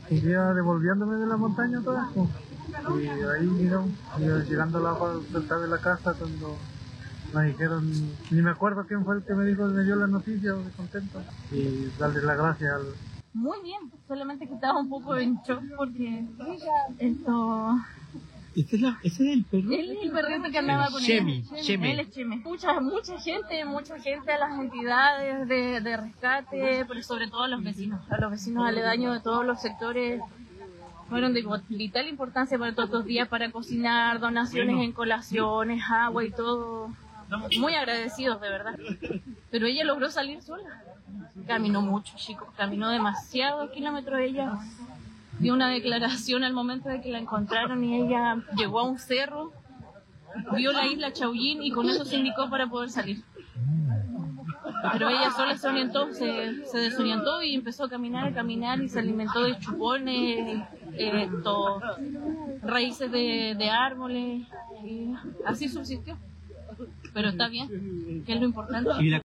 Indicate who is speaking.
Speaker 1: un día devolviéndome de la montaña toda, pues, y ahí digamos, llegando a la puerta de la casa cuando me dijeron, ni me acuerdo quién fue el que me dijo, me dio la noticia, de contento, y darle las gracias al...
Speaker 2: Muy bien, solamente que estaba un poco en shock porque esto...
Speaker 3: ¿Ese es el perro?
Speaker 2: Él es el perrito que andaba con
Speaker 3: Chemi.
Speaker 2: Él es Chemi. Mucha gente, a las entidades de rescate, pero sobre todo a los vecinos aledaños de todos los sectores. Fueron de vital importancia para todos estos días, para cocinar, donaciones en colaciones, agua y todo. Muy agradecidos, de verdad. Pero ella logró salir sola. Caminó mucho, chicos, caminó demasiados kilómetros. Ella dio una declaración al momento de que la encontraron y ella llegó a un cerro, vio la isla Chaullín y con eso se indicó para poder salir. Pero ella sola se orientó, se desorientó y empezó a caminar y se alimentó de chupones, raíces de árboles, y así subsistió. Pero está bien, que es lo importante.